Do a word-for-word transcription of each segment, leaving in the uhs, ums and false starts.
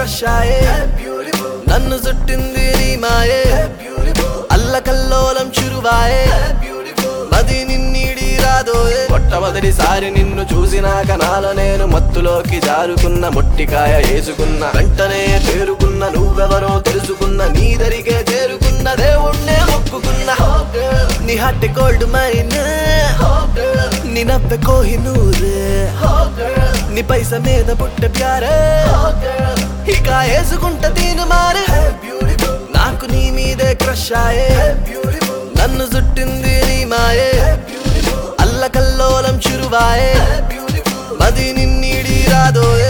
crush ఆయే నన్ను చుట్టింది నీ మాయే అల్లకల్లోలం చురువాయే మది నిన్నీడి రాదోయే మొట్టమొదటిసారి నిన్ను చూసినాక నాలో నేను మత్తులోకి జారుకున్న మొట్టికాయ వేసుకున్న వెంటనే చేరుకున్న నువ్వెవరో తెలుసుకున్న నీ దరికే చేరుకున్న దేవుణ్ణే మొక్కుకున్న నీ హట్టి గోల్డ్ మైన్ నీ నవ్వె కోహినూరే నీ పైస మీద పుట్టే ప్యారే ఇక వేసుకుంట తీను మారే నాకు నీ మీదే క్రష్ ఆయే నన్ను చుట్టింది నీ మాయే అల్లకల్లోలం చురువాయే మది నిన్నీడి రాదోయే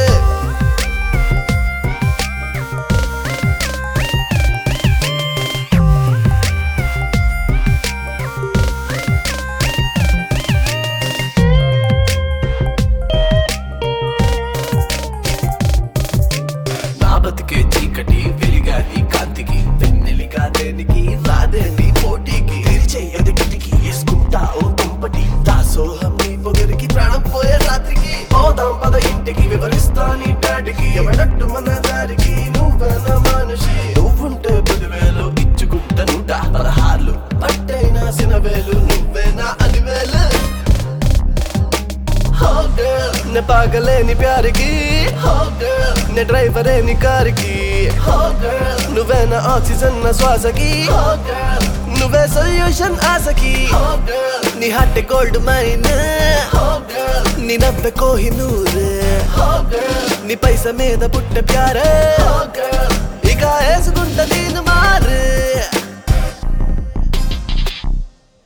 నా బతికే చీకటి వెలిగాది కాంతికి వెన్నెలిగా దేనికి రాదే నీ పోటీకి తెరిచేయది కిటికి వేసుకుంటా ఓ కుంపటి దాసోహం నీ పొగరికి ప్రాణం పోయే రాత్రికి పోదాం పద ఇంటికి వివరిస్తా నీ డాడికి ఎవడట్టు మన దారికి నువ్వే నా మనిషి నువ్వుంటే పదివేలు ఇచ్చుకుంట నూట పదహార్లు పట్టైనా సినవేలు నువ్వే నా అలివేలు నే పాగలేని ప్యారికి నే డ్రైవరే నీ కారికి నువ్వే నా ఆక్సిజన్ నా శ్వాసకి నువ్వే సొల్యూషన్ ఆశకి నీ హట్టె గోల్డ్ మైన్ నీ నవ్వె కోహినూరే నీ పైస మీద పుట్టే ప్యారే ఇక వేసుకుంట నేను మా